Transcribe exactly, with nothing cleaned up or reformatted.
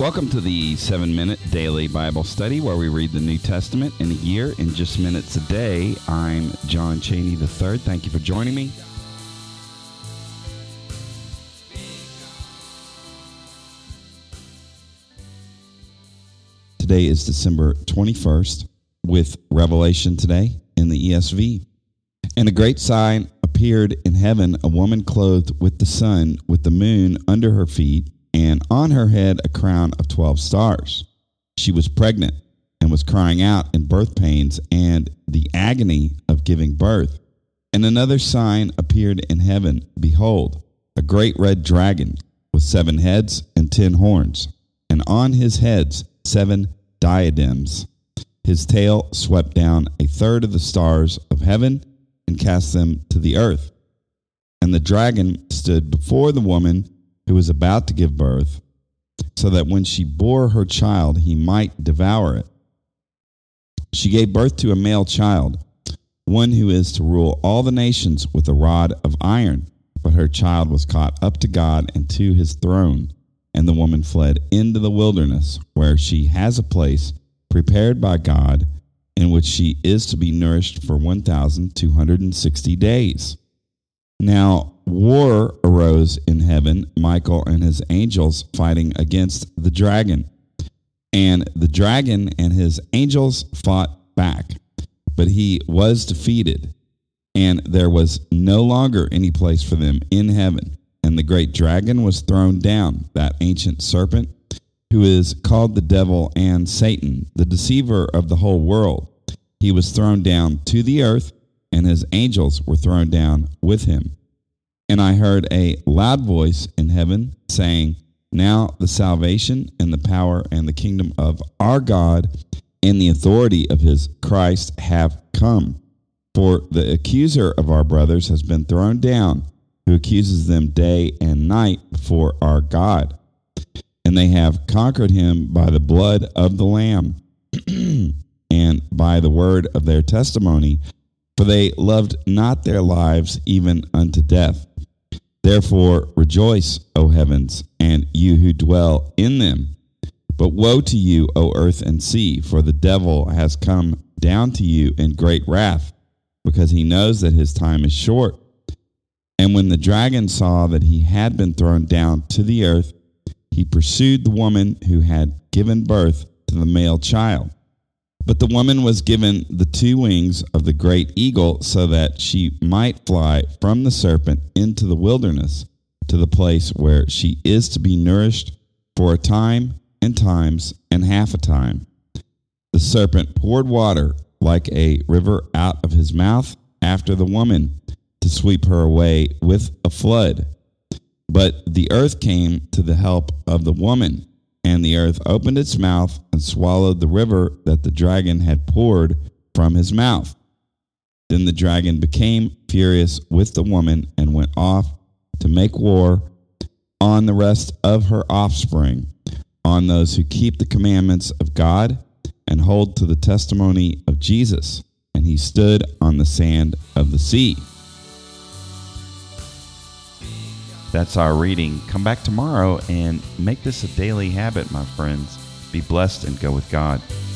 Welcome to the seven-minute daily Bible study where we read the New Testament in a year in just minutes a day. I'm John Cheney the third. Thank you for joining me. Today is December twenty-first with Revelation today in the E S V. And a great sign appeared in heaven, a woman clothed with the sun, with the moon under her feet, and on her head a crown of twelve stars. She was pregnant and was crying out in birth pains and the agony of giving birth. And another sign appeared in heaven. Behold, a great red dragon with seven heads and ten horns, and on his heads seven diadems. His tail swept down a third of the stars of heaven and cast them to the earth. And the dragon stood before the woman who was about to give birth, so that when she bore her child, he might devour it. She gave birth to a male child, one who is to rule all the nations with a rod of iron. But her child was caught up to God and to his throne. And the woman fled into the wilderness, where she has a place prepared by God, in which she is to be nourished for one thousand two hundred sixty days. Now, war arose in heaven, Michael and his angels fighting against the dragon. And the dragon and his angels fought back, but he was defeated, and there was no longer any place for them in heaven. And the great dragon was thrown down, that ancient serpent, who is called the devil and Satan, the deceiver of the whole world. He was thrown down to the earth, and his angels were thrown down with him. And I heard a loud voice in heaven saying, Now the salvation and the power and the kingdom of our God and the authority of his Christ have come. For the accuser of our brothers has been thrown down, who accuses them day and night before our God. And they have conquered him by the blood of the Lamb and by the word of their testimony, for they loved not their lives even unto death. Therefore rejoice, O heavens, and you who dwell in them. But woe to you, O earth and sea, for the devil has come down to you in great wrath, because he knows that his time is short. And when the dragon saw that he had been thrown down to the earth, he pursued the woman who had given birth to the male child. But the woman was given the two wings of the great eagle, so that she might fly from the serpent into the wilderness, to the place where she is to be nourished for a time and times and half a time. The serpent poured water like a river out of his mouth after the woman, to sweep her away with a flood. But the earth came to the help of the woman, and the earth opened its mouth and swallowed the river that the dragon had poured from his mouth. Then the dragon became furious with the woman and went off to make war on the rest of her offspring, on those who keep the commandments of God and hold to the testimony of Jesus. And he stood on the sand of the sea. That's our reading. Come back tomorrow and make this a daily habit, my friends. Be blessed and go with God.